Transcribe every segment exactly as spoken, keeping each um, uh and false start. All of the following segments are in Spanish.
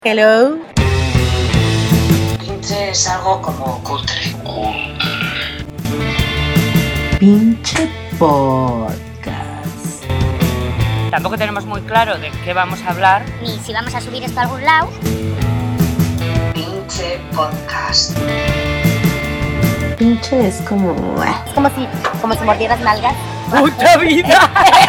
Hello. Pinche es algo como cutre. Pinche podcast. Tampoco tenemos muy claro de qué vamos a hablar. Ni si vamos a subir esto a algún lado. Pinche podcast. Pinche es como... Es como si, como si mordieras nalgas. ¡Puta vida!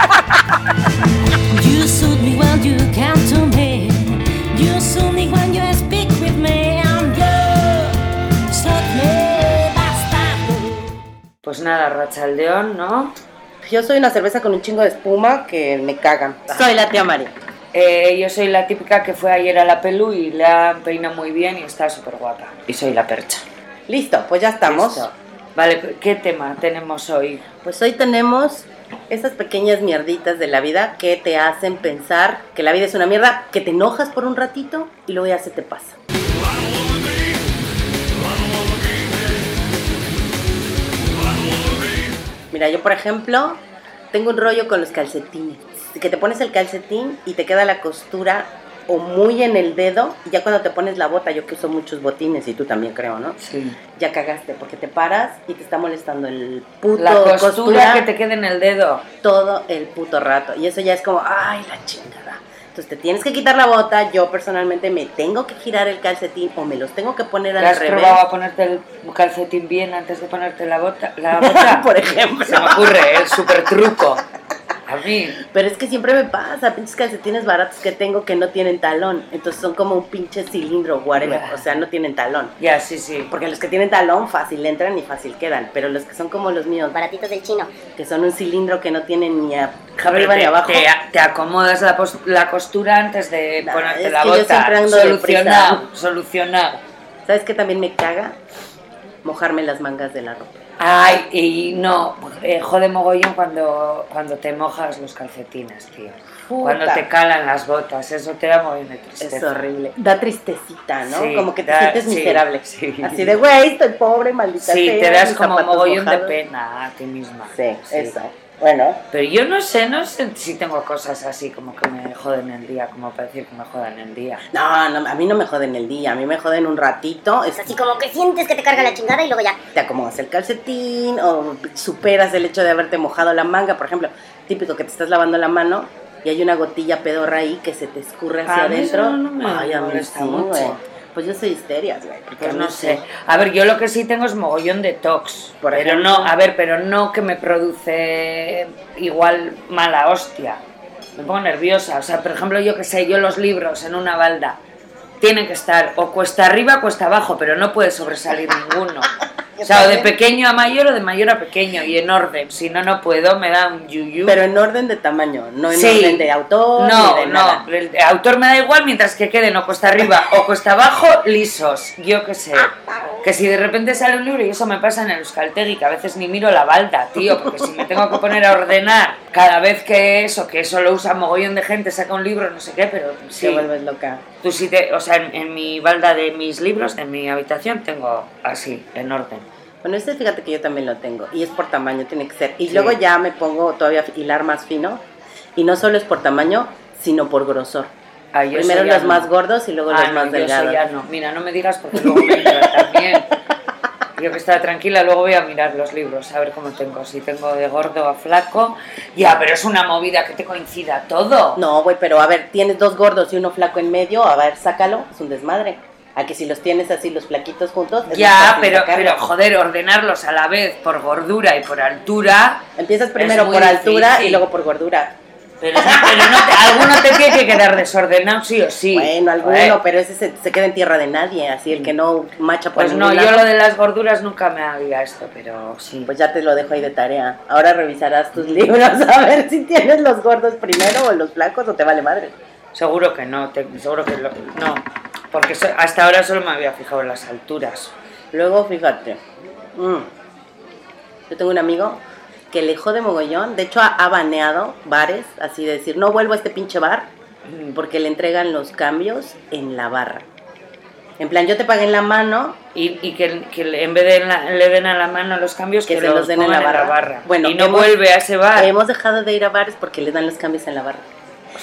You soothe me when you come to me. You soothe me when you speak with me. And you soothe me, bastardo. Pues nada, Rachaldeón, ¿no? Yo soy una cerveza con un chingo de espuma que me cagan. Soy la tía María. Eh, yo soy la típica que fue ayer a la Pelu y la peina muy bien y está súper guapa. Y soy la Percha. Listo, pues ya estamos. Listo. Vale, ¿qué tema tenemos hoy? Pues hoy tenemos esas pequeñas mierditas de la vida que te hacen pensar que la vida es una mierda, que te enojas por un ratito y luego ya se te pasa. Mira, yo por ejemplo tengo un rollo con los calcetines, que te pones el calcetín y te queda la costura o muy en el dedo, y ya cuando te pones la bota, yo que uso muchos botines y tú también creo, ¿no? Sí. Ya cagaste porque te paras y te está molestando el puto La costura, costura que te quede en el dedo. todo el puto rato, y eso ya es como, ay, la chingada. Entonces te tienes que quitar la bota. Yo personalmente me tengo que girar el calcetín o me los tengo que poner al ¿Has revés. probado a ponerte el calcetín bien antes de ponerte la bota? La bota? Por ejemplo. Se me ocurre, el súper truco. A mí. Pero es que siempre me pasa, pinches calcetines baratos que tengo que no tienen talón. Entonces son como un pinche cilindro, whatever. O sea, no tienen talón. Ya, sí, sí. Porque los que tienen talón fácil entran y fácil quedan. Pero los que son como los míos, Baratitos del chino. que son un cilindro que no tienen ni a- Pero arriba ni te, abajo. te, te acomodas la, pos- la costura antes de Nah, ponerte es la que yo siempre bota. ando Solucionado, deprisa. solucionado. ¿Sabes qué también me caga? Mojarme las mangas de la ropa. Ay, y no, eh, jode mogollón cuando, cuando te mojas los calcetines, tío. Puta. Cuando te calan las botas, eso te da mogollón de tristeza. Es horrible. Da tristecita, ¿no? Sí, como que te da- sientes sí, miserable. sí. Así de, güey, estoy pobre, maldita Sí, sea, te das mis como zapatos mogollón mojados. de pena a ti misma. Sí, eso. Bueno, Pero yo no sé, no sé si tengo cosas así como que me joden el día, como para decir que me jodan el día. no, no, a mí no me joden el día, a mí me joden un ratito. Es Es así como que sientes que te carga la chingada y luego ya. te acomodas el calcetín o superas el hecho de haberte mojado la manga, por ejemplo, típico que te estás lavando la mano y hay una gotilla pedorra ahí que se te escurre hacia A mí adentro. eso no me Ay, a mí molesta sí, mucho. güey. Pues yo soy histerias, güey. porque Pues a mí no sí. sé. A ver, yo lo que sí tengo es mogollón de tox. Por pero ejemplo. no, a ver, pero no que me produce igual mala hostia. Me pongo nerviosa. O sea, por ejemplo, yo que sé, yo los libros en una balda tienen que estar o cuesta arriba o cuesta abajo, pero no puede sobresalir ninguno. O sea, o de pequeño a mayor o de mayor a pequeño y en orden. Si no, no puedo, me da un yuyu. Pero en orden de tamaño, no en Sí. orden de autor. No, ni de no, nada. el autor me da igual mientras que queden o cuesta arriba o cuesta abajo lisos, yo qué sé. Que si de repente sale un libro, y eso me pasa en el Euskaltegui, que a veces ni miro la balda, tío, porque si me tengo que poner a ordenar cada vez que eso, que eso lo usa mogollón de gente, saca un libro, no sé qué, pero sí. Te vuelves loca. Tú sí te, o sea, en, en mi balda de mis libros, en mi habitación, tengo así, en orden. Bueno, este fíjate que yo también lo tengo y es por tamaño, tiene que ser. Y Sí. luego ya me pongo todavía a hilar más fino y no solo es por tamaño, sino por grosor. Ah, yo Primero eso ya los no. más gordos y luego Ah, los no, más yo eso delgados. ya no. Mira, no me digas porque luego me entra también. Yo que estaba tranquila, luego voy a mirar los libros, a ver cómo tengo. Si tengo de gordo a flaco. Ya, pero es una movida que te coincida todo. No, güey, pero a ver, tienes dos gordos y uno flaco en medio, a ver, sácalo, es un desmadre. A que si los tienes así los flaquitos juntos, es más Ya, fácil pero, sacarlo. pero joder, ordenarlos a la vez por gordura y por altura. Empiezas primero es muy por altura difícil. y luego por gordura. Pero, pero no te, alguno te tiene que quedar desordenado, sí o sí. Bueno, alguno, Joder. pero ese se, se queda en tierra de nadie, así el que no macha por Pues no, ningún yo lado. lo de las gorduras nunca me había esto, pero sí. Pues ya te lo dejo ahí de tarea. Ahora revisarás tus libros a ver si tienes los gordos primero o los flacos o te vale madre. Seguro que no, te- seguro que lo- no, porque so- hasta ahora solo me había fijado en las alturas. Luego, fíjate, mm, yo tengo un amigo que le jode mogollón, de hecho ha, ha baneado bares, así de decir, no vuelvo a este pinche bar, porque le entregan los cambios en la barra. En plan, yo te pagué en la mano, Y, y que, que le- en vez de en la- le den a la mano los cambios, que que, se los den en la pongan barra. Bueno, y no hemos- vuelve a ese bar. hemos dejado de ir a bares porque le dan los cambios en la barra.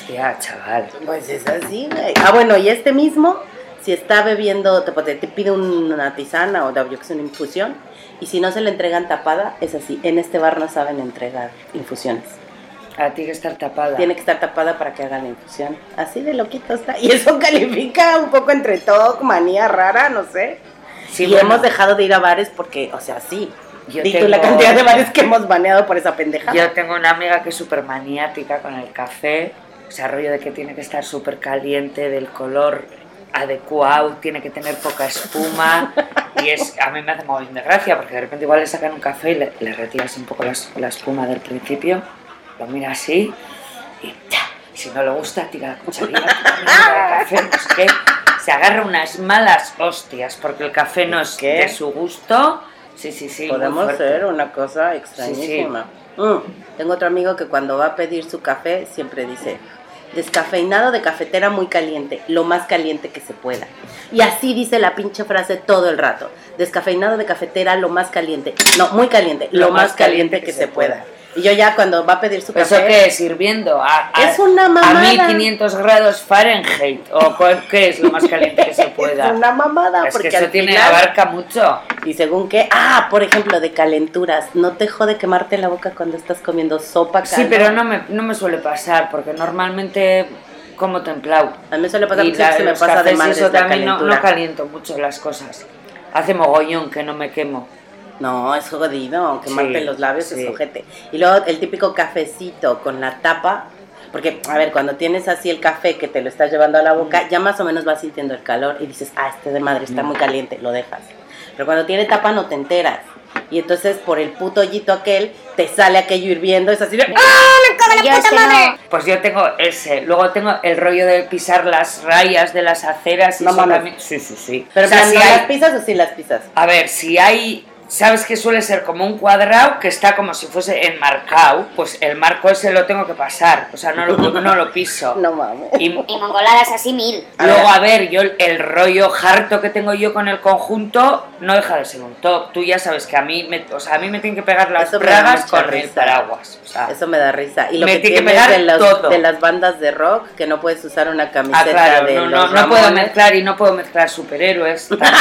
Hostia, chaval. Pues es así, güey. Ah, bueno, y este mismo, si está bebiendo, te, te pide una tisana o yo que sé, una infusión, y si no se le entregan tapada, es así. En este bar no saben entregar infusiones. Ah, tiene que estar tapada. Tiene que estar tapada para que hagan la infusión. Así de loquito está. Y eso califica un poco entre todo, manía rara, no sé. Sí, y bueno. hemos dejado de ir a bares porque, o sea, sí. Yo Di tú tengo- la cantidad de bares que hemos baneado por esa pendejada. Yo tengo una amiga que es súper maniática con el café, o sea, rollo de que tiene que estar súper caliente, del color adecuado, tiene que tener poca espuma, y es a mí me hace muy de gracia, porque de repente igual le sacan un café y le, le retiras un poco la, la espuma del principio, lo mira así, y ¡ta! Si no le gusta, tira la cucharilla, tira la mierda de café, no sé qué, se agarra unas malas hostias, porque el café no es ¿Qué? de su gusto. Sí, sí, sí. muy Podemos fuerte. hacer una cosa extrañísima. Mm, Tengo otro amigo que cuando va a pedir su café siempre dice, descafeinado de cafetera muy caliente, lo más caliente que se pueda. Y así dice la pinche frase todo el rato. Descafeinado de cafetera, lo más caliente. No, muy caliente, lo, más caliente, que, se pueda. Y yo ya cuando va a pedir su ¿Eso café... qué es? ¿Hirviendo? A, a, Es una mamada. A mil quinientos grados Fahrenheit. ¿O cuál- qué es lo más caliente que se pueda? Es una mamada, Es porque que eso al tiene, final- abarca mucho. Y según qué, ah, por ejemplo, de calenturas, ¿no te jode quemarte la boca cuando estás comiendo sopa? Sí, caldo? pero no me, no me suele pasar, porque normalmente como templado. A mí suele pasar Y porque la- se me los pasa de cafés y madres eso la también no, calentura. no caliento mucho las cosas. Hace mogollón que no me quemo. No, es jodido, quemarte Sí, los labios sí. es ojete. Y luego el típico cafecito con la tapa, porque, a ver, cuando tienes así el café que te lo estás llevando a la boca, ya más o menos vas sintiendo el calor y dices, ah, este de madre está muy caliente, lo dejas. Pero cuando tiene tapa no te enteras. Y entonces por el puto hoyito aquel te sale aquello hirviendo, es así de, ¡ah, me cago en Yo la puta sé, madre! no. Pues yo tengo ese. Luego tengo el rollo de pisar las rayas de las aceras. Y No eso mames. también. Sí, sí, sí. Pero O sea, ¿no si las hay- pisas o sí las pisas? A ver, si hay, sabes que suele ser como un cuadrado que está como si fuese enmarcado, pues el marco ese lo tengo que pasar, o sea, no lo, no lo piso. No mames. Y Y mongoladas así mil. luego, a ver, yo el, el rollo harto que tengo yo con el conjunto no deja de ser un top. Tú ya sabes que a mí me, o sea, a mí me tienen que pegar las Eso me da bragas mucha con el risa. paraguas. O sea, Eso me da risa. Y lo Me que tiene que tienes pegar de, los- todo. de las bandas de rock, que no puedes usar una ah, camiseta claro, de no, no, los no puedo Ramones. mezclar y no puedo mezclar superhéroes tampoco.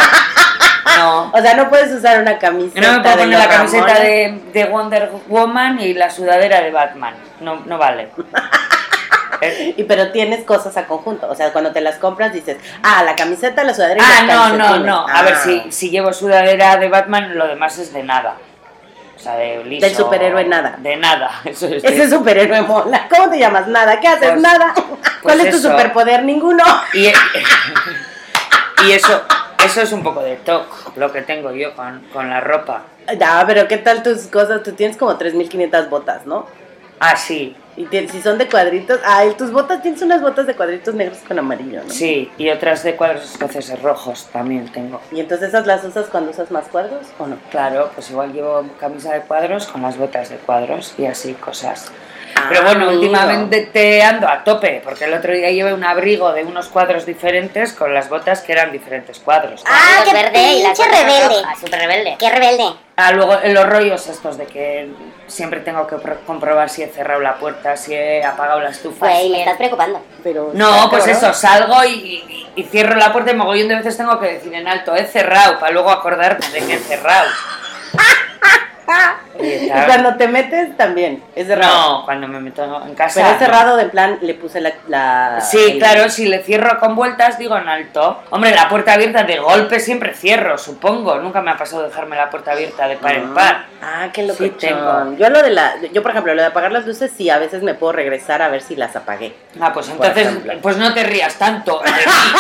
No. O sea, no puedes usar una camiseta No me puedo de poner los la camiseta Ramones. de, de Wonder Woman y la sudadera de Batman. No, no vale. Eh, Y pero tienes cosas a conjunto, o sea, cuando te las compras dices, ah, la camiseta, la sudadera y Ah, los no, no, calcetines. no. A Ah. ver, si, si llevo sudadera de Batman, lo demás es de nada. O sea, de liso. Del superhéroe nada. De nada. Eso es. Ese superhéroe mola. ¿Cómo te llamas? Nada. ¿Qué haces? Pues- Nada. ¿Cuál es tu eso. superpoder? Ninguno. Y, y eso, eso es un poco de toque, lo que tengo yo con, con la ropa. Ya, pero ¿qué tal tus cosas? Tú tienes como tres mil quinientas botas, ¿no? Ah, sí, Y tien- si son de cuadritos, ay, tus botas, tienes unas botas de cuadritos negros con amarillo, ¿no? sí. Y otras de cuadros escoceses rojos también tengo. Y entonces esas las usas cuando usas más cuadros o no? Claro, pues igual llevo camisa de cuadros con las botas de cuadros y así cosas. Ah, Pero bueno, amigo. últimamente te ando a tope, porque el otro día llevé un abrigo de unos cuadros diferentes con las botas que eran diferentes cuadros. Ah, Los qué verde y las pinche botas rebelde. rojas, súper rebelde. Qué rebelde. Ah, luego en los rollos estos de que siempre tengo que pro- comprobar si he cerrado la puerta, si he apagado la estufa. Pues si me he- estás preocupando. Pero No, está pues cabrón. eso, salgo y, y- y cierro la puerta y mogollón de veces tengo que decir en alto, he cerrado, para luego acordarme de que he cerrado. Y Y está- cuando te metes también, es cerrado. No, cuando me meto en casa. Pero es no. cerrado, de en plan, le puse la... la- Sí, el- claro, si le cierro con vueltas, digo en alto. Hombre, la puerta abierta de golpe siempre cierro, supongo. Nunca me ha pasado dejarme la puerta abierta de par en par. Ah, qué loco. Sí tengo. Yo lo de la... Yo, por ejemplo, lo de apagar las luces, sí, a veces me puedo regresar a ver si las apagué. Ah, pues Por entonces, ejemplo. pues no te rías tanto de mí.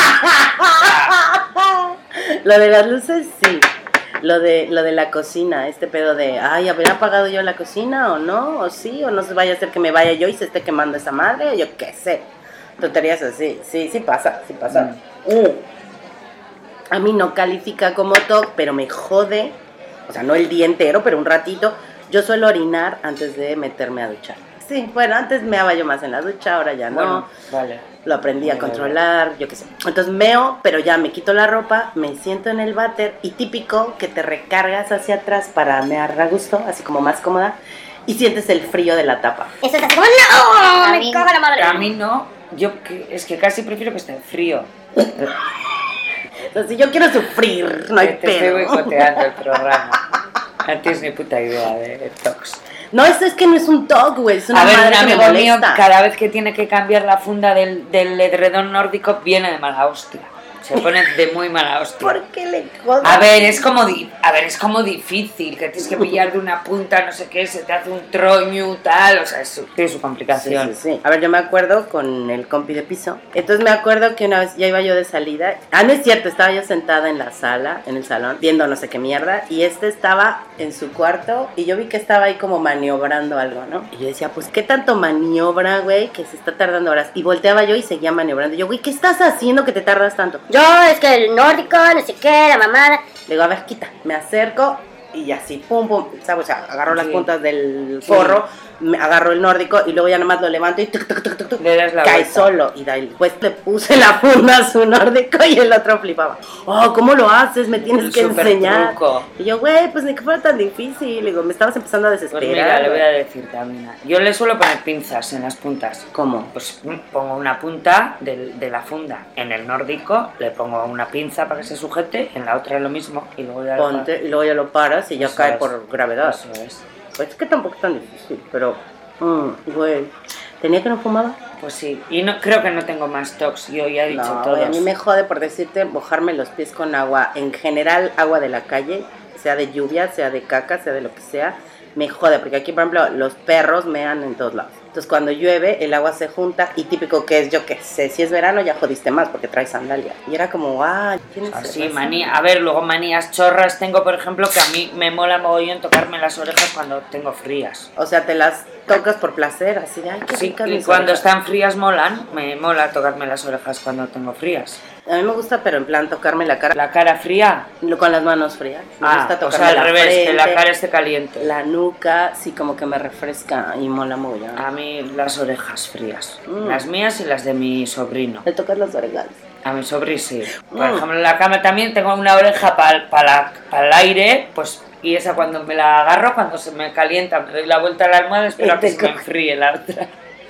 Lo de las luces, sí. Lo de, lo de la cocina, este pedo de, ay, ¿habré apagado yo la cocina o no? ¿O sí? ¿O no se vaya a hacer que me vaya yo y se esté quemando esa madre? Yo qué sé. Tonterías así. Sí, sí pasa, sí pasa. Mm. A mí no califica como T O C, pero me jode. O sea, no el día entero, pero un ratito. Yo suelo orinar antes de meterme a duchar. Sí, bueno, antes meaba yo más en la ducha, ahora ya no. Bueno, vale. Lo aprendí a Vale, controlar, yo qué sé. Entonces meo, pero ya me quito la ropa, me siento en el váter y típico que te recargas hacia atrás para mear a gusto, así como más cómoda. y sientes el frío de la tapa. Eso es así como, ¡no! A Me mí- cago en la madre. A mí no, yo que- es que casi prefiero que esté frío. Entonces, si yo quiero sufrir, no hay Que te estoy pedo. boicoteando el programa. No tienes ni puta idea de tox. No, eso es que no es un talk, güey, es una A ver, madre un que me amigo mío, molesta. cada vez que tiene que cambiar la funda del, del edredón nórdico, viene de mala hostia. Se pone de muy mala hostia. ¿Por qué le jodas? A ver, es como di- a ver, es como difícil, que tienes que pillar de una punta, no sé qué, se te hace un troño, tal, o sea, es, tiene su Sí, complicación. sí, sí. A ver, yo me acuerdo con el compi de piso. Entonces me acuerdo que una vez ya iba yo de salida. Ah, no es cierto, estaba yo sentada en la sala, en el salón, viendo no sé qué mierda. Y este estaba en su cuarto y yo vi que estaba ahí como maniobrando algo, ¿no? Y yo decía, pues, ¿qué tanto maniobra, güey? Que se está tardando horas. Y volteaba yo y seguía maniobrando. Y yo, güey, ¿qué estás haciendo que te tardas tanto? Yo, es que el nórdico, no sé qué, la mamada. Le digo, a ver, quita. Me acerco y así, pum, pum, ¿sabes? O sea, agarro las Sí. puntas del Sí. forro, me agarro el nórdico y luego ya nomás lo levanto y tuc, tuc, tuc, tuc, tuc, Le das la cae vuelta. solo. Y de ahí, pues le puse la funda a su nórdico y el otro flipaba. Oh, ¿cómo lo haces? Me tienes Un que súper enseñar. truco. Y yo, güey, pues ni que fuera tan difícil. Le digo, me estabas empezando a Pues desesperar. mira, le voy a güey. decir también. Yo le suelo poner pinzas en las puntas. ¿Cómo? Pues mm, pongo una punta del- de, la funda. En el nórdico le pongo una pinza para que se sujete, en la otra lo mismo y luego ya lo Ponte y luego ya lo paras y ya Eso cae es. por gravedad. Eso es. Pues es que tampoco es tan difícil, pero, mm, güey, ¿tenía que no fumaba? Pues sí, y no creo que no tengo más tox, yo ya he dicho No, todo. güey, a mí me jode por decirte mojarme los pies con agua, en general agua de la calle, sea de lluvia, sea de caca, sea de lo que sea, me jode, porque aquí, por ejemplo, los perros mean en todos lados. Entonces, cuando llueve, el agua se junta y típico que es, yo qué sé, si es verano ya jodiste más porque traes sandalia. Y era como, ah, tienes Así, razón. manía. A ver, luego manías chorras tengo, por ejemplo, que a mí me mola mogollón tocarme las orejas cuando tengo frías. O sea, te las tocas por placer, así de, ay, qué Sí, ricas y mis cuando orejas. están frías molan, me mola tocarme las orejas cuando tengo frías. A mí me gusta, pero en plan, tocarme la cara La cara fría. lo- con las manos frías. Me Ah, gusta o tocarme sea, al la revés, que la frente, cara esté caliente. la nuca, sí, como que me refresca y mola mogollón. A mí las orejas frías. Mm. Las mías y las de mi sobrino. ¿Le tocas las orejas? A mi sobrino sí. Por Mm. ejemplo, en la cama también tengo una oreja para el aire, pues, y esa cuando me la agarro, cuando se me calienta, me doy la vuelta a la almohada, espero Y a que te se me co- enfríe la otra.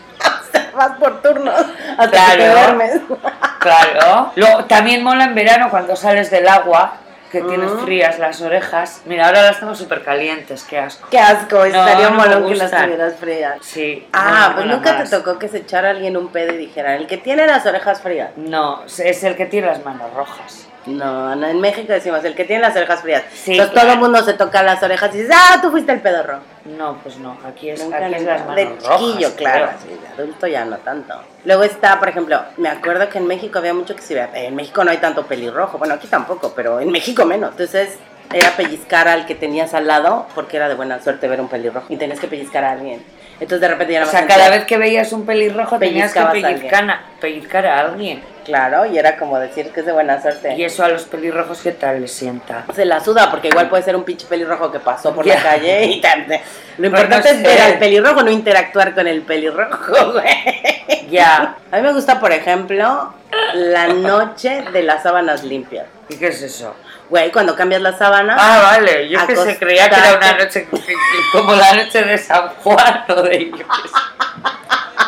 Vas por turnos hasta Claro. que te duermes. Claro. Luego, también mola en verano cuando sales del agua, que tienes Mm. frías las orejas. Mira, ahora las tengo súper calientes, qué asco. Qué asco, estaría no me molón que las gustan. tuvieras frías. Sí. Ah, no, pues mola nunca más. te tocó que se echara alguien un pedo y dijera, el que tiene las orejas frías. No, es el que tiene las manos rojas. No, no, en México decimos, el que tiene las orejas frías. Sí, Entonces claro. todo el mundo se toca las orejas y dices, ah, tú fuiste el pedorro. No, pues no, aquí es, Nunca, aquí es nunca. las manos De rojas. chiquillo, claro, creo. sí, de adulto ya no tanto. Luego está, por ejemplo, me acuerdo que en México había mucho que se veía, en México no hay tanto pelirrojo, bueno, aquí tampoco, pero en México menos. Entonces era pellizcar al que tenías al lado, porque era de buena suerte ver un pelirrojo, y tenías que pellizcar a alguien. Entonces de repente ya O no sea, cada vez que veías un pelirrojo tenías que Pellizcabas a pellizcar a, pellizcar a alguien. Claro, y era como decir que es de buena suerte. Y eso a los pelirrojos, ¿qué tal les sienta? Se la suda, porque igual puede ser un pinche pelirrojo que pasó por Ya. la calle y tal. Lo Pues importante no es ver sé. al pelirrojo, no interactuar con el pelirrojo, güey. Ya. A mí me gusta, por ejemplo, la noche de las sábanas limpias. ¿Y qué es eso? Güey, cuando cambias la sábana, Ah, vale, yo que se creía que era una noche que- que- como la noche de San Juan o de yo qué sé.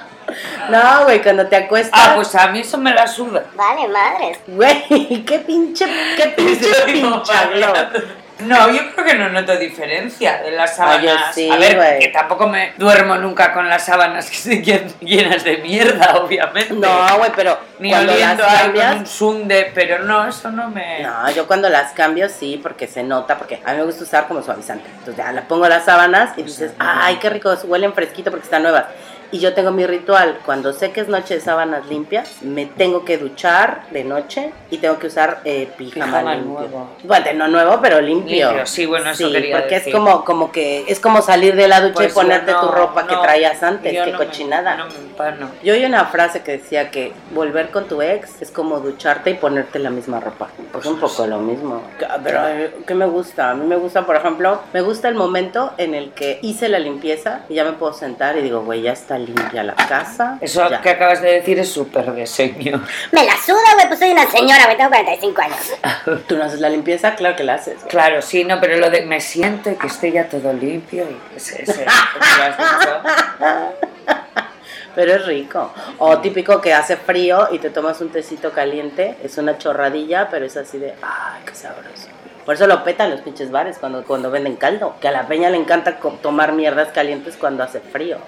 no, güey, cuando te acuestas, Ah, pues a mí eso me la suda. Vale, madres. güey, qué pinche, qué pinche pinchaglo. No, yo creo que no noto diferencia de las Ah, yo sábanas. sí, a ver, güey. que tampoco me duermo nunca con las sábanas que se llen- llenas de mierda, obviamente. No, güey, pero Ni cuando las oliendo algo en un cambias, sunde, pero no, eso no me... no, yo cuando las cambio sí, porque se nota, porque a mí me gusta usar como suavizante. Entonces ya le pongo las sábanas y dices, ay, qué rico, huelen fresquito porque están nuevas. Y yo tengo mi ritual, cuando sé que es noche de sábanas limpias, me tengo que duchar de noche y tengo que usar eh, pijama, Pijama limpio. nuevo. Bueno, no nuevo, pero limpio. Limpio, sí, bueno, eso Sí, quería porque decir. es como, como que es como salir de la ducha Pues y ponerte yo no, tu ropa que no, traías antes, yo qué no me- cochinada. no me empano. Yo oí una frase que decía que volver con tu ex es como ducharte y ponerte la misma ropa. Pues un poco lo mismo. Pero, eh, ¿qué me gusta? A mí me gusta, por ejemplo, me gusta el momento en el que hice la limpieza y ya me puedo sentar y digo, güey, ya está toca limpia la casa. Eso ya. que acabas de decir es súper de señor. Me la suda, güey, pues soy una señora, güey, tengo cuarenta y cinco años. ¿Tú no haces la limpieza? Claro que la haces. güey. Claro, sí, no, pero lo de me siento y que esté ya todo limpio y ese, ese, ¿cómo lo has dicho? Pero es rico. O típico que hace frío y te tomas un tecito caliente. Es una chorradilla, pero es así de, ay, qué sabroso. Por eso lo petan los pinches bares cuando, cuando venden caldo. Que a la peña le encanta co- tomar mierdas calientes cuando hace frío.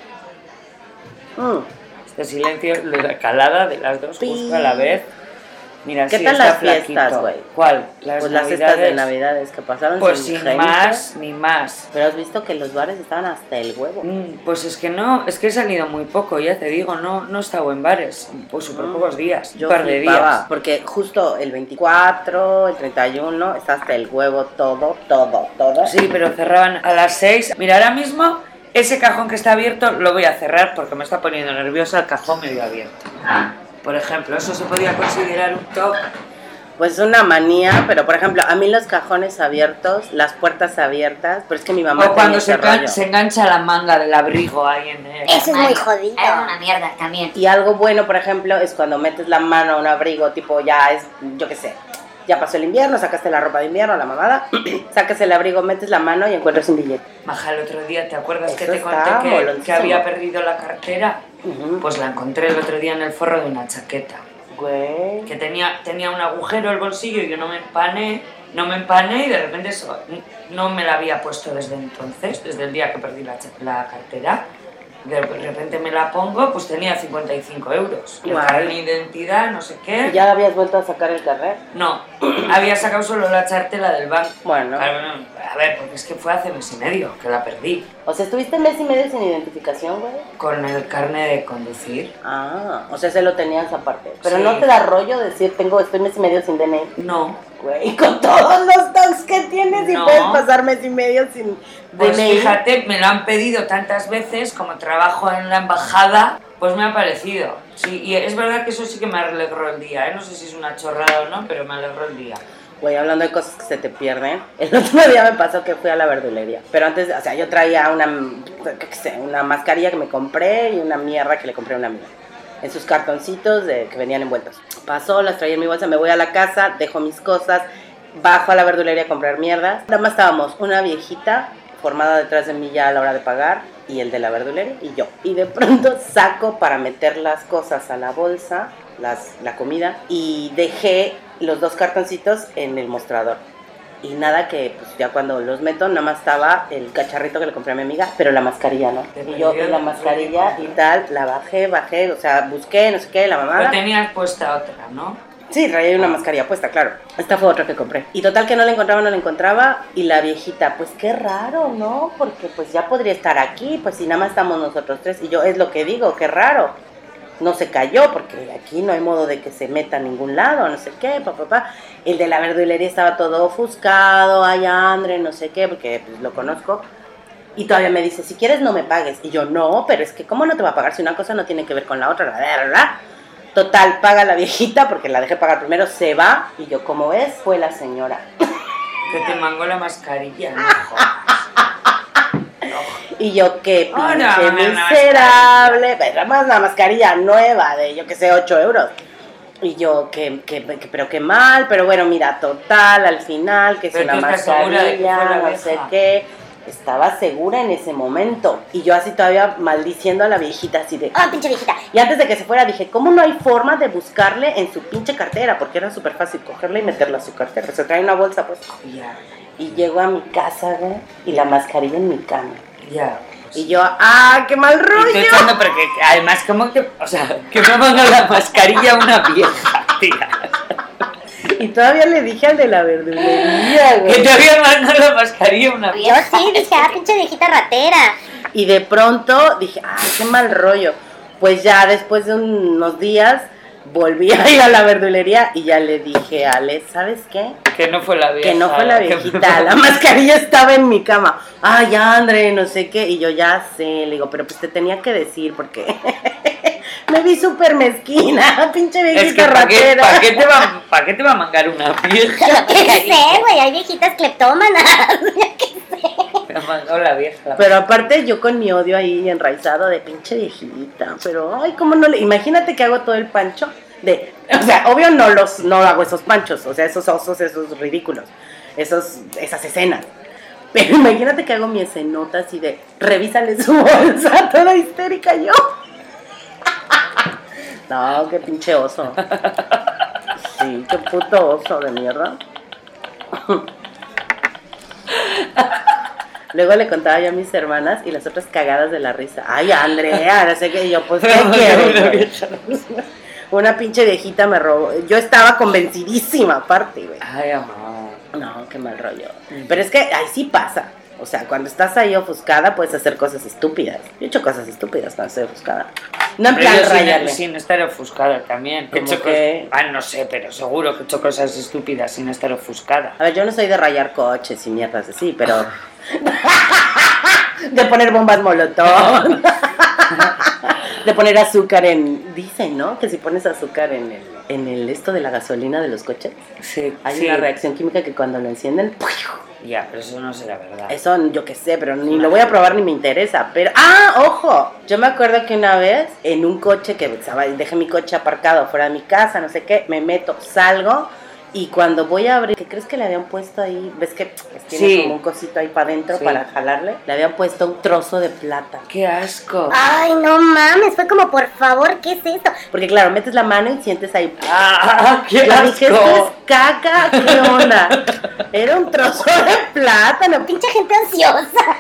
Mm. Este silencio, la calada de las dos justo a la vez. Mira, ¿Qué sí, tal está las fiestas, flaquito. güey? ¿Cuál? Las Pues las cestas de navidades. navidades que pasaron Pues sin sin gente. más ni más. Pero has visto que los bares estaban hasta el huevo. Mm, Pues es que no, es que he salido muy poco, ya te digo, no, no he estado en bares, pues súper pocos días, Yo un par de flipaba, días. porque justo el veinticuatro, el treinta y uno, está hasta el huevo todo, todo, todo. Sí, pero cerraban a las seis. Mira, ahora mismo ese cajón que está abierto lo voy a cerrar porque me está poniendo nerviosa el cajón medio abierto. Por ejemplo, eso se podría considerar un toque. Pues una manía, pero por ejemplo, a mí los cajones abiertos, las puertas abiertas, pero es que mi mamá O cuando tenía se, ese engan- rollo. se engancha la manga del abrigo ahí en el... Eso es muy jodido. Era una mierda también. Y algo bueno, por ejemplo, es cuando metes la mano a un abrigo, tipo ya es, yo qué sé, ya pasó el invierno, sacaste la ropa de invierno, la mamada, sacas el abrigo, metes la mano y encuentras un billete. Maja, el otro día, ¿te acuerdas que Eso te está conté que, moloncísimo. que había perdido la cartera? Ujú. Pues la encontré el otro día en el forro de una chaqueta. Güey. Que tenía, tenía un agujero el bolsillo y yo no me empané, no me empané y de repente eso, no me la había puesto desde entonces, desde el día que perdí la, cha- la cartera. De repente me la pongo, pues tenía cincuenta y cinco euros. El Guay. carnet de identidad, no sé qué. ¿Ya habías vuelto a sacar el carnet? No, había sacado solo la chartela del banco. Bueno. Claro, no, a ver, porque es que fue hace mes y medio que la perdí. O sea, estuviste mes y medio sin identificación, güey. Con el carnet de conducir. Ah, o sea, se lo tenías aparte. Pero Sí. no te da rollo decir, tengo, estoy mes y medio sin D N I. No. Güey, con todos los tags que tienes y No. puedes pasar mes y medio sin Pues D N I. fíjate, me lo han pedido tantas veces, como trabajo en la embajada, pues me ha parecido. Sí, y es verdad que eso sí que me alegró el día, ¿eh? No sé si es una chorrada o no, pero me alegró el día. Güey, hablando de cosas que se te pierden, el otro día me pasó que fui a la verdulería. Pero antes, o sea, yo traía una, qué sé, una mascarilla que me compré y una mierda que le compré a una amiga. En sus cartoncitos de, que venían envueltos. Pasó, las traía en mi bolsa, me voy a la casa, dejo mis cosas, bajo a la verdulería a comprar mierdas. Nada más estábamos una viejita formada detrás de mí ya a la hora de pagar, y el de la verdulería y yo. Y de pronto saco para meter las cosas a la bolsa, las, la comida, y dejé los dos cartoncitos en el mostrador. Y nada que, pues ya cuando los meto, nada más estaba el cacharrito que le compré a mi amiga, pero la mascarilla, ¿no? Te Y yo, perdió y la el mascarilla y ridículo. tal, la bajé, bajé, o sea, busqué, no sé qué, la Pero mamada. tenías puesta otra, ¿no? Sí, traía una mascarilla puesta, claro. Esta fue otra que compré. Y total que no la encontraba, no la encontraba. Y la viejita, pues qué raro, ¿no? Porque pues ya podría estar aquí, pues si nada más estamos nosotros tres. Y yo, es lo que digo, qué raro. No se cayó, porque aquí no hay modo de que se meta a ningún lado, no sé qué, papá, papá. El de la verdulería estaba todo ofuscado, ay, Andre, no sé qué, porque pues lo conozco. Y todavía me dice, si quieres no me pagues. Y yo, no, pero es que ¿cómo no te va a pagar si una cosa no tiene que ver con la otra? La verdad. Total, paga la viejita porque la dejé pagar primero, se va. Y yo, como ves, fue la señora. Que te mangó la mascarilla, no jodas. Y yo, qué Oh, no, pinche no, no, miserable. Pero además una mascarilla nueva de, yo que sé, ocho euros. Y yo, que, que, que, pero qué mal. Pero bueno, mira, total, al final, que es Pero una tú estás segura de que fue mascarilla, la no sé vieja. qué. Estaba segura en ese momento. Y yo así todavía maldiciendo a la viejita, así de... Oh, pinche viejita. Y antes de que se fuera dije, ¿cómo no hay forma de buscarle en su pinche cartera? Porque era súper fácil cogerla y meterla a su cartera. Se trae una bolsa, pues. Ya, Y llego a mi casa, güey, y la mascarilla en mi cama. ya. Pues, Y yo, ¡ah, qué mal y rollo! estoy echando porque además como que, o sea, que me manga la mascarilla a una vieja, tía. Y todavía le dije al de la verdulería, Que te güey. había mandado la mascarilla a una Yo vieja. sí, dije, ah, pinche viejita ratera. Y de pronto dije, ¡ay, qué mal rollo! Pues ya después de unos días volví a ir a la verdulería y ya le dije a Ale, ¿sabes qué? Que no fue la vieja. Que no fue la viejita, la mascarilla estaba en mi cama. Ay, Andre, no sé qué. Y yo ya sé, le digo, pero pues te tenía que decir porque me vi súper mezquina, pinche Es viejita que ¿para qué, ratera. pa' qué te va, pa' qué te va a mangar una vieja? Yo qué sé, güey, hay viejitas cleptómanas. Yo qué sé. Me ha mandado la vieja. Pero aparte yo con mi odio ahí enraizado de pinche viejita. Pero, ay, cómo no le... Imagínate que hago todo el pancho de... O sea, obvio no los no hago esos panchos. O sea, esos osos, esos ridículos. Esos, esas escenas. Pero imagínate que hago mi escenota así de... Revísale su bolsa, toda histérica yo. No, qué pinche oso. Sí, qué puto oso de mierda. Luego le contaba yo a mis hermanas y las otras cagadas de la risa. Ay, Andrea, no sé qué. Y yo, pues, ¿qué quieres? Una pinche viejita me robó. Yo estaba convencidísima, aparte, güey. Ay, amor. No, qué mal rollo. Pero es que ahí sí pasa. O sea, cuando estás ahí ofuscada puedes hacer cosas estúpidas. Yo he hecho cosas estúpidas cuando estoy ofuscada. No en plan rayarle. Sin, sin estar ofuscada también. He hecho que... cosas... Ah, no sé, pero seguro que he hecho cosas estúpidas sin estar ofuscada. A ver, yo no soy de rayar coches y mierdas así, pero... de poner bombas molotov. De poner azúcar en... Dicen, ¿no? Que si pones azúcar en el, en el esto de la gasolina de los coches, sí, hay sí. una reacción química que cuando lo encienden... Ya, pero eso no será verdad. Eso yo qué sé, pero ni lo voy a probar ni me interesa. Pero, ¡ah, ojo! Yo me acuerdo que una vez en un coche que dejé mi coche aparcado fuera de mi casa, no sé qué, me meto, salgo y cuando voy a abrir, ¿qué crees que le habían puesto ahí? ¿Ves que pues, tiene sí. como un cosito ahí para adentro sí. para jalarle? Le habían puesto un trozo de plata. ¡Qué asco! Ay, no mames, fue como, por favor, ¿qué es esto? Porque claro, metes la mano y sientes ahí... ¡Ah, qué Yo asco! dije, esto es caca, ¿qué onda? Era un trozo de plátano. Pinche gente ansiosa.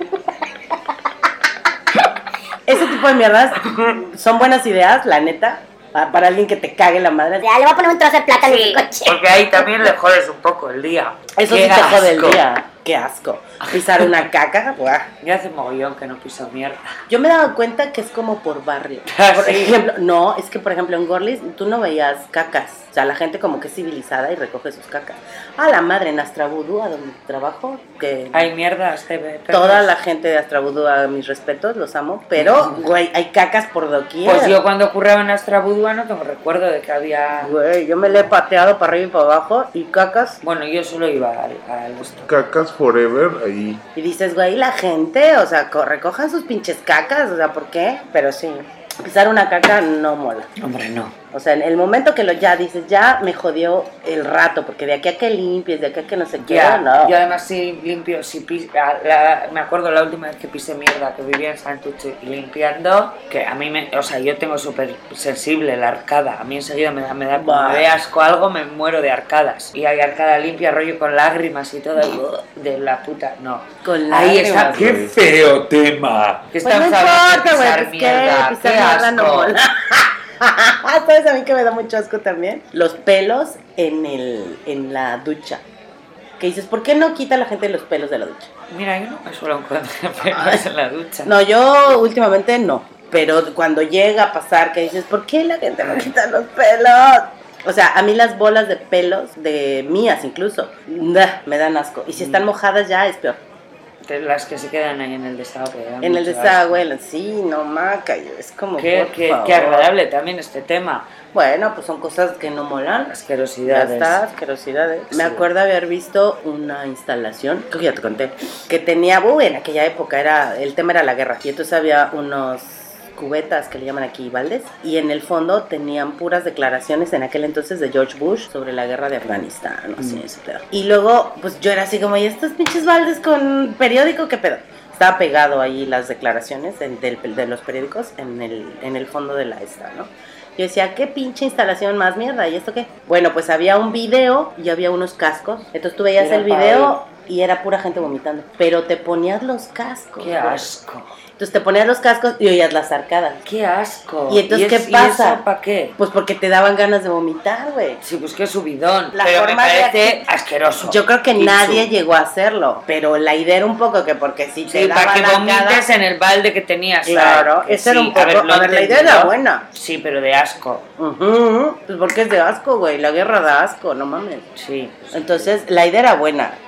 Ese tipo de mierdas son buenas ideas, la neta, para alguien que te cague la madre. Ya, le voy a poner un trozo de plátano en Sí, el coche. porque ahí también le jodes un poco el día. Eso ¡Qué sí te jode el asco! día. Qué asco. Pisar una caca, buah. Yo hace mogollón que no piso mierda. Yo me he dado cuenta que es como por barrio. Ah, Por ¿sí? ejemplo, no, es que por ejemplo en Gorlis tú no veías cacas. O sea, la gente como que es civilizada y recoge sus cacas. A la madre, en Astrabudú, a donde trabajo, que Hay mierdas de perros. toda la gente de Astrabudú, a mis respetos, los amo, pero, güey, hay cacas por doquier. Pues yo cuando curraba en Astrabudúa no tengo recuerdo de que había... Güey, yo me le he pateado para arriba y para abajo y cacas. Bueno, yo solo iba al, al esto. Cacas forever ahí. Y dices, güey, la gente, o sea, co- recojan sus pinches cacas, o sea, ¿por qué? Pero sí, pisar una caca no mola. Hombre, no. O sea, en el momento que lo ya dices, ya me jodió el rato, porque de aquí a que limpies, de aquí a que no sé qué, Ya, no. yo además sí limpio, sí pis, la- la- me acuerdo la última vez que pisé mierda, que vivía en Santuche limpiando, que a mí me, o sea, yo tengo súper sensible la arcada, a mí enseguida me da, me da, como Bah. me dé asco algo, me muero de arcadas, y hay arcada limpia, rollo con lágrimas y todo, y, de la puta, no. Con Ahí está, lágrimas, qué güey. feo tema. Que Pues no están sabiendo importa, güey, pisar pues mierda, qué, pisar qué mierda no asco. mola. ¿Sabes a mí que me da mucho asco también? Los pelos en el en la ducha. Que dices, ¿por qué no quita la gente los pelos de la ducha? Mira, yo no me suelo encontrar pelos en la ducha. No, yo últimamente no. Pero cuando llega a pasar que dices, ¿por qué la gente no quita los pelos? O sea, a mí las bolas de pelos, de mías incluso, nah, me dan asco. Y si están mojadas ya es peor. De las que se quedan ahí en el desagüe. dan En el mucho desagüe, sí, no maca, es como... Qué, por qué, favor. qué agradable también este tema. Bueno, pues son cosas que no molan. Ya Asquerosidades. está, asquerosidades. Sí. Me acuerdo haber visto una instalación, creo que ya te conté, que tenía, uh, en aquella época era, el tema era la guerra, y entonces había unos cubetas que le llaman aquí baldes, y en el fondo tenían puras declaraciones en aquel entonces de George Bush sobre la guerra de Afganistán, no sé, ese pedo. Y luego, pues yo era así como, ¿y estos pinches baldes con periódico? ¿Qué pedo? Estaba pegado ahí las declaraciones en- del- de los periódicos en el, en el fondo de la esta, ¿no? Yo decía, ¿qué pinche instalación más mierda? ¿Y esto qué? Bueno, pues había un video y había unos cascos. Entonces tú veías Era el video y era pura gente vomitando. Pero te ponías los cascos. Qué güey. asco. Entonces te ponías los cascos y oías las arcadas. Qué asco. ¿Y entonces qué es- pasa? ¿Y eso para qué? Pues porque te daban ganas de vomitar, güey. Sí, pues qué subidón. La pero me forma de parece hacer- asqueroso. Yo creo que Y nadie su- llegó a hacerlo. Pero la idea era un poco que porque si te Sí, daban para que la vomites arcada- en el balde que tenías. Claro, ¿sabes? Que ese era sí, un poco- lo a ver, la idea entendido. era buena. Sí, pero de asco. Ujú, pues porque es de asco, güey. La guerra da asco, no mames. Sí. Entonces, la idea era buena. A ver, llevar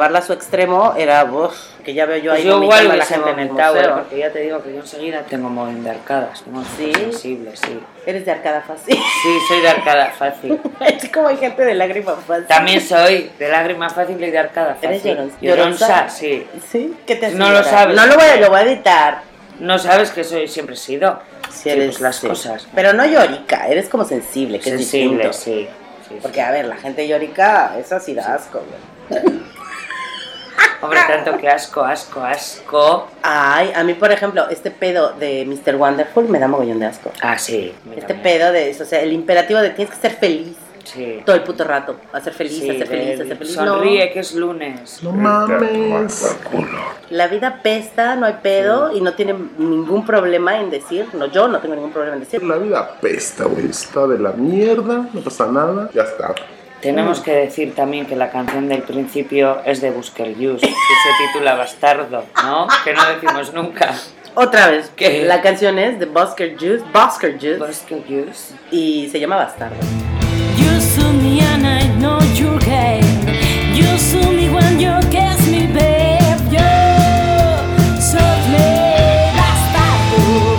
llevarla a su extremo era, uff, que ya veo yo Pues ahí yo igual vomitando a la hubiese gente en el vomitado, ¿eh? museo. Porque ya te digo que yo enseguida tengo mogollón de arcadas, tengo ¿Sí? sensible, sí. Eres de arcada fácil. Sí, soy de arcada fácil. Es como hay gente de lágrima fácil. También soy de lágrima fácil y de arcada fácil. ¿Eres lloron- Lloronza? lloronza? Sí. ¿Sí? ¿Qué te hace No lo llorar? sabes. No lo voy a, lo voy a editar. No sabes que soy, siempre he sido. Si Sí, eres, pues las sí. cosas. Pero no llorica, eres como sensible, que Sensible, es distinto. sí. sí, Porque, sí. a ver, la gente llorica, eso sí da asco, güey. Hombre, tanto que asco, asco, asco. Ay, a mí, por ejemplo, este pedo de mister Wonderful me da mogollón de asco. Ah, sí. a mí Este también. pedo de eso, o sea, el imperativo de tienes que ser feliz Sí. todo el puto rato. Hacer feliz, Sí, hacer feliz, de- hacer feliz. Sonríe No. que es lunes. No mames. La vida pesta, no hay pedo y no tiene ningún problema en decir, no, yo no tengo ningún problema en decir. La vida pesta, güey. Está de la mierda, no pasa nada, ya está. Tenemos que decir también que la canción del principio es de Busker Yus, que se titula Bastardo, ¿no? Que no decimos nunca. Otra vez, ¿Qué? la canción es de Busker Juice, Busker Juice, Busker Yus. y se llama Bastardo. You saw me and I know you're gay. You saw me when you kissed me, babe. You saw me bastardo.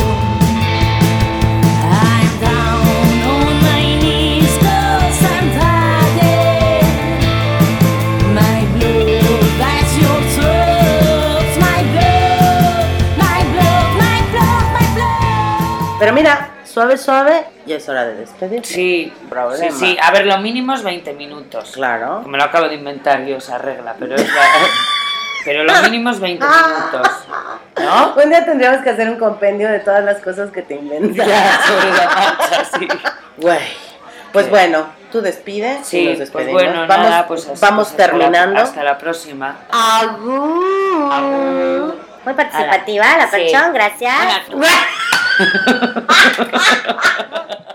I'm down on my knees 'cause I'm tired. My blood, that's your truth. My blood, my blood, my blood, my blood. Pero mira, suave, suave, ya es hora de despedirse. Sí, Problema. sí, sí. A ver, lo mínimo es veinte minutos. Claro. Que me lo acabo de inventar yo esa regla, pero es la... Pero lo mínimo es veinte minutos. ¿No? Un día tendríamos que hacer un compendio de todas las cosas que te inventas. Ya, sobre la marcha, sí. Güey. Pues ¿Qué? bueno, tú despide Sí, y nos pues despedimos. bueno, vamos nada, pues hasta- vamos hasta la- terminando. hasta la próxima. Agur. Muy participativa la Sí. perchón, gracias. Hola.